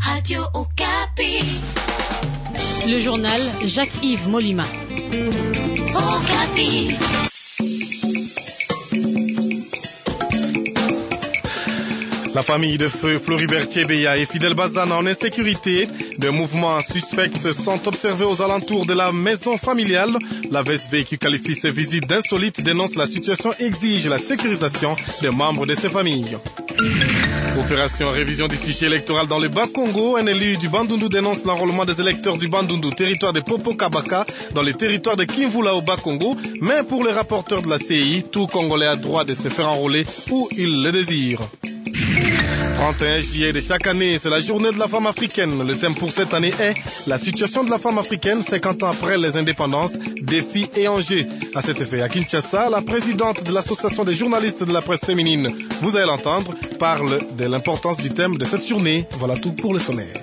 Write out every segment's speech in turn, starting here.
Radio Okapi. Le journal Jacques-Yves Molima. Okapi. La famille de feu Floribert Chebeya et Fidel Bazana en insécurité. Des mouvements suspects sont observés aux alentours de la maison familiale. La VSV, qui qualifie ces visites d'insolites, dénonce la situation et exige la sécurisation des membres de ces familles. Opération révision du fichier électoral dans le Bas-Congo. Un élu du Bandundu dénonce l'enrôlement des électeurs du Bandundu, territoire de Popo-Kabaka, dans le territoire de Kimvula au Bas-Congo. Mais pour le rapporteur de la CI, tout Congolais a droit de se faire enrôler où il le désire. 31 juillet de chaque année, c'est la journée de la femme africaine. Le thème pour cette année est la situation de la femme africaine 50 ans après les indépendances, défis et enjeux. À cet effet, à Kinshasa, la présidente de l'association des journalistes de la presse féminine, vous allez l'entendre, parle de l'importance du thème de cette journée. Voilà tout pour le sommaire.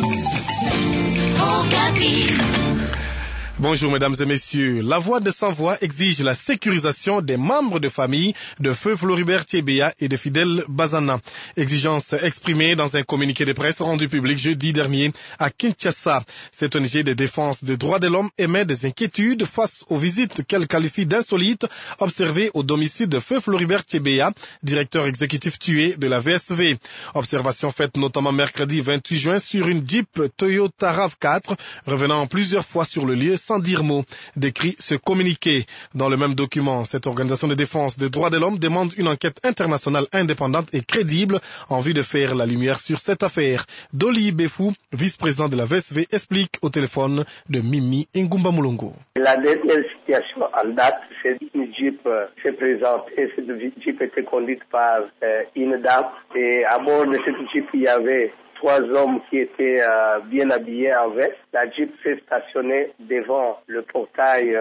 Bonjour mesdames et messieurs. La Voix de Sans-Voix exige la sécurisation des membres de famille de feu Floribert Chebeya et de Fidel Bazana. Exigence exprimée dans un communiqué de presse rendu public jeudi dernier à Kinshasa. Cette ONG de défense des droits de l'homme émet des inquiétudes face aux visites qu'elle qualifie d'insolites observées au domicile de feu Floribert Chebeya, directeur exécutif tué de la VSV. Observation faite notamment mercredi 28 juin sur une Jeep Toyota RAV4 revenant plusieurs fois sur le lieu sans dire mot, décrit ce communiqué. Dans le même document, cette organisation de défense des droits de l'homme demande une enquête internationale indépendante et crédible en vue de faire la lumière sur cette affaire. Doli Befou, vice-président de la VSV, explique au téléphone de Mimi Ngumba Mulongo. La dernière situation en date, c'est une Jeep s'est présentée. Cette Jeep était conduite par une dame et à bord de cette Jeep, il y avait 3 hommes qui étaient bien habillés en veste. La Jeep s'est stationnée devant le portail.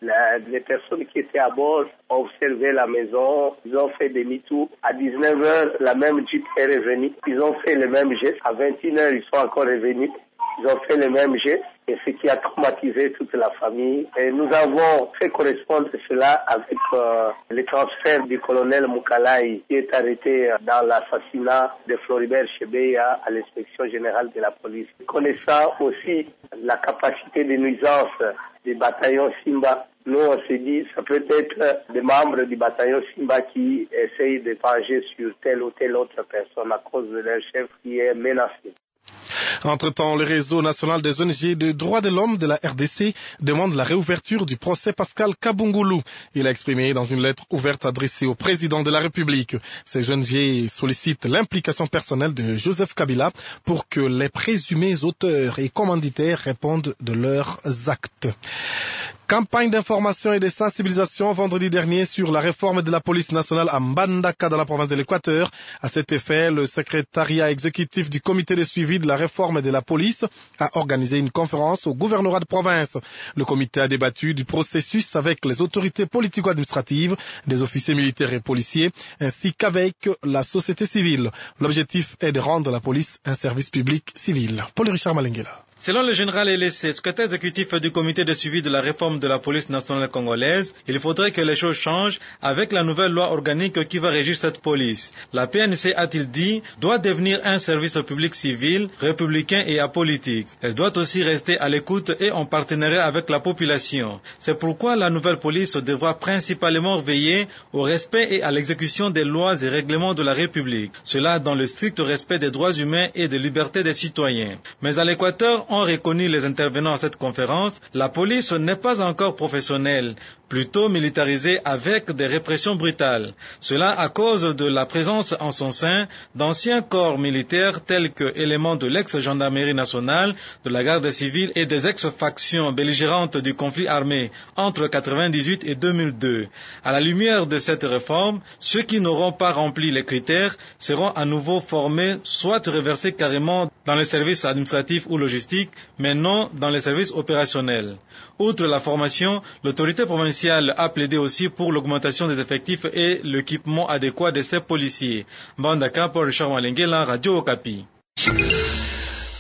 Les personnes qui étaient à bord ont observé la maison. Ils ont fait demi-tour. À 19h, la même Jeep est revenue. Ils ont fait le même geste. À 21h, ils sont encore revenus. Ils ont fait le même geste. Et ce qui a traumatisé toute la famille. Et nous avons fait correspondre cela avec le transfert du colonel Moukalaï qui est arrêté dans l'assassinat de Floribert Chebeya à l'inspection générale de la police. Connaissant aussi la capacité de nuisance des bataillons Simba, nous on s'est dit ça peut être des membres du bataillon Simba qui essayent de venger sur telle ou telle autre personne à cause de leur chef qui est menacé. Entre-temps, le réseau national des ONG de droits de l'homme de la RDC demande la réouverture du procès Pascal Kabungulu. Il a exprimé dans une lettre ouverte adressée au président de la République. Ces ONG sollicitent l'implication personnelle de Joseph Kabila pour que les présumés auteurs et commanditaires répondent de leurs actes. Campagne d'information et de sensibilisation vendredi dernier sur la réforme de la police nationale à Mbandaka dans la province de l'Équateur. À cet effet, le secrétariat exécutif du comité de suivi de la réforme de la police a organisé une conférence au gouvernorat de province. Le comité a débattu du processus avec les autorités politico-administratives, des officiers militaires et policiers, ainsi qu'avec la société civile. L'objectif est de rendre la police un service public civil. Paul-Richard Malengela. Selon le général Elessé, secrétaire exécutif du comité de suivi de la réforme de la police nationale congolaise, il faudrait que les choses changent avec la nouvelle loi organique qui va régir cette police. La PNC, a-t-il dit, doit devenir un service public civil, républicain et apolitique. Elle doit aussi rester à l'écoute et en partenariat avec la population. C'est pourquoi la nouvelle police devra principalement veiller au respect et à l'exécution des lois et règlements de la République. Cela dans le strict respect des droits humains et des libertés des citoyens. Mais à l'Équateur, ont reconnu les intervenants à cette conférence, la police n'est pas encore professionnelle, plutôt militarisée avec des répressions brutales. Cela à cause de la présence en son sein d'anciens corps militaires tels que éléments de l'ex-gendarmerie nationale, de la garde civile et des ex-factions belligérantes du conflit armé entre 1998 et 2002. À la lumière de cette réforme, ceux qui n'auront pas rempli les critères seront à nouveau formés, soit reversés carrément dans les services administratifs ou logistiques, mais non dans les services opérationnels. Outre la formation, l'autorité provinciale a plaidé aussi pour l'augmentation des effectifs et l'équipement adéquat de ces policiers. Bandaka pour Richard Malengela, Radio Okapi.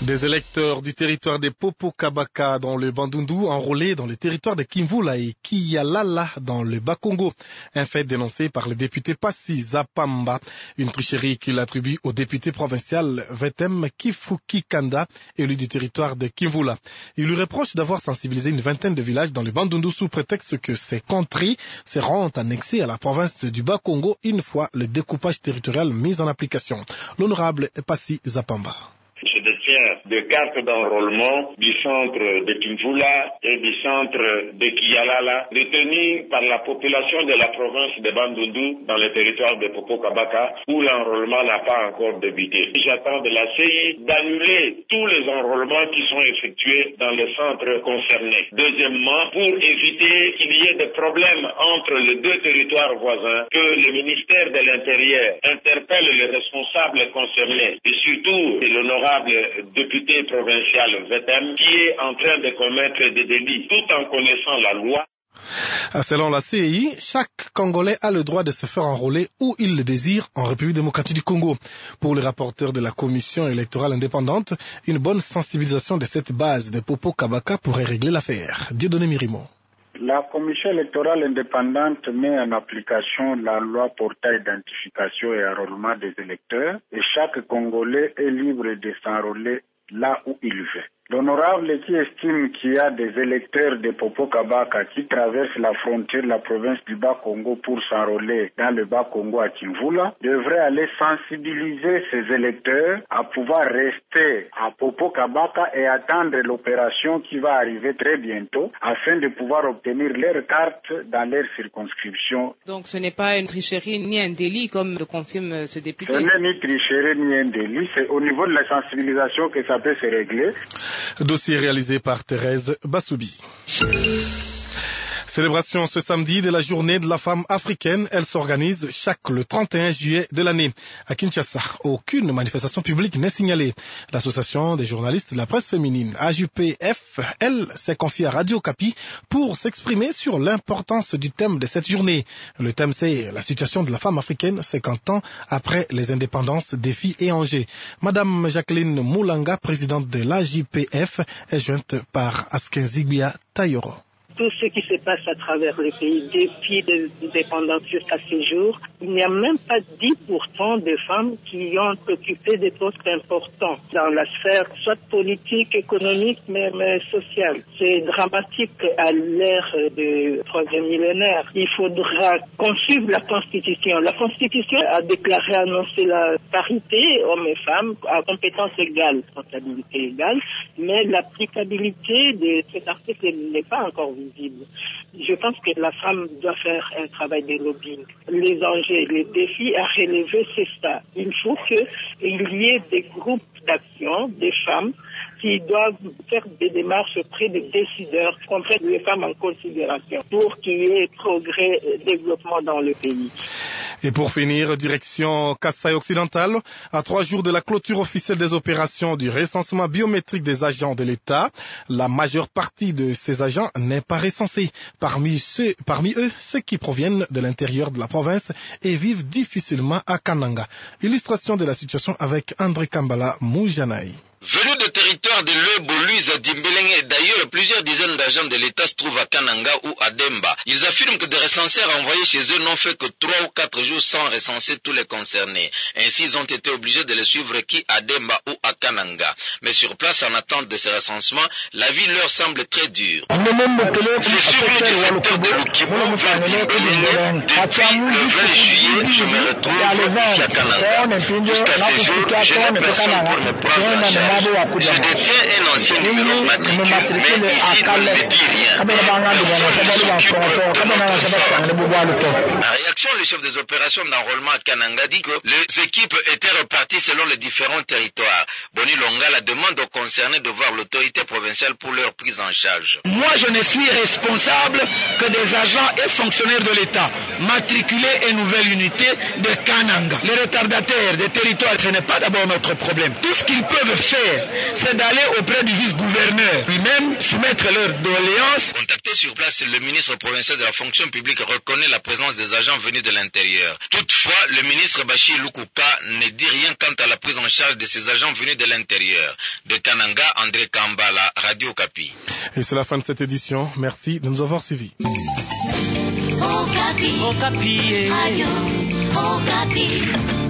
Des électeurs du territoire des Popo-Kabaka dans le Bandundu enrôlés dans le territoire de Kimvula et Kiyalala dans le Bas-Congo. Un fait dénoncé par le député Passi Zapamba, une tricherie qu'il attribue au député provincial Vetem Kifukikanda, élu du territoire de Kimvula. Il lui reproche d'avoir sensibilisé une vingtaine de villages dans le Bandundu sous prétexte que ces contrées seront annexées à la province du Bas-Congo une fois le découpage territorial mis en application. L'honorable Passi Zapamba. Je détiens des cartes d'enrôlement du centre de Kimvula et du centre de Kiyalala, détenues par la population de la province de Bandundu dans le territoire de Popo-Kabaka, où l'enrôlement n'a pas encore débuté. J'attends de la CI d'annuler tous les enrôlements qui sont effectués dans les centres concernés. Deuxièmement, pour éviter qu'il y ait des problèmes entre les deux territoires voisins, que le ministère de l'Intérieur interpelle les responsables concernés et surtout l'honorable député provincial Vetem qui est en train de commettre des délits tout en connaissant la loi. Selon la CEI, chaque Congolais a le droit de se faire enrôler où il le désire en République démocratique du Congo. Pour le rapporteur de la commission électorale indépendante, une bonne sensibilisation de cette base de Popo-Kabaka pourrait régler l'affaire. Dieudonné Mirimo. La commission électorale indépendante met en application la loi portant identification et enrôlement des électeurs et chaque Congolais est libre de s'enrôler là où il veut. L'honorable qui estime qu'il y a des électeurs de Popo-Kabaka qui traversent la frontière de la province du Bas-Congo pour s'enrôler dans le Bas-Congo à Kimvula devrait aller sensibiliser ces électeurs à pouvoir rester à Popo-Kabaka et attendre l'opération qui va arriver très bientôt afin de pouvoir obtenir leur carte dans leur circonscription. Donc ce n'est pas une tricherie ni un délit comme le confirme ce député. Ce n'est ni tricherie ni un délit, c'est au niveau de la sensibilisation que ça peut se régler. Dossier réalisé par Thérèse Bassoubi. Célébration ce samedi de la journée de la femme africaine. Elle s'organise chaque le 31 juillet de l'année. À Kinshasa, aucune manifestation publique n'est signalée. L'association des journalistes de la presse féminine, AJPF, elle, s'est confiée à Radio Okapi pour s'exprimer sur l'importance du thème de cette journée. Le thème, c'est la situation de la femme africaine 50 ans après les indépendances, défis et enjeux. Madame Jacqueline Moulanga, présidente de l'AJPF, est jointe par Askenzigbia Tayoro. Tout ce qui se passe à travers le pays depuis l'indépendance jusqu'à ce jour, il n'y a même pas 10% de femmes qui ont occupé des postes importants dans la sphère soit politique, économique, même sociale. C'est dramatique à l'ère du troisième millénaire. Il faudra qu'on suive la Constitution. La Constitution a déclaré annoncer la parité hommes et femmes à compétences égales, responsabilité égale, mais l'applicabilité de cet article n'est pas encore visible. Je pense que la femme doit faire un travail de lobbying. Les enjeux, les défis à relever, c'est ça. Il faut qu'il y ait des groupes d'action, des femmes, qui doivent faire des démarches auprès des décideurs, qu'on prenne les femmes en considération pour qu'il y ait progrès et développement dans le pays. Et pour finir, direction Kasaï occidental, à 3 jours de la clôture officielle des opérations du recensement biométrique des agents de l'État, la majeure partie de ces agents n'est pas recensée. Parmi eux, ceux qui proviennent de l'intérieur de la province et vivent difficilement à Kananga. Illustration de la situation avec André Kambala Moujanaï. Venus de territoire de l'Eboluse, d'Imbeleng et d'ailleurs, plusieurs dizaines d'agents de l'État se trouvent à Kananga ou à Demba. Ils affirment que des recenseurs envoyés chez eux n'ont fait que 3 ou 4 jours sans recenser tous les concernés. Ainsi, ils ont été obligés de les suivre qui à Demba ou à Kananga. Mais sur place, en attente de ces recensements, la vie leur semble très dure. C'est suivi du secteur de Lukimo vers Dimbeleng. Depuis le 20 juillet, je me retrouve ici à Kananga. Jusqu'à ce jour, je n'ai personne pour me prendre en charge. Je détiens un ancien numéro matricule, mais ici on ne dit rien. En réaction, le chef des opérations d'enrôlement à Kananga dit que les équipes étaient reparties selon les différents territoires. Boni Longala demande aux concernés de voir l'autorité provinciale pour leur prise en charge. Moi, je ne suis responsable que des agents et fonctionnaires de l'État matriculés et nouvelle unité de Kananga. Les retardataires des territoires, ce n'est pas d'abord notre problème. Tout ce qu'ils peuvent faire, c'est d'aller auprès du vice-gouverneur lui-même, soumettre leurs doléances. Contacté sur place, le ministre provincial de la fonction publique reconnaît la présence des agents venus de l'intérieur. Toutefois, le ministre Bachir Lukuka ne dit rien quant à la prise en charge de ces agents venus de l'intérieur. De Kananga, André Kambala, Radio Okapi. Et c'est la fin de cette édition. Merci de nous avoir suivis. Okapi. Radio Okapi.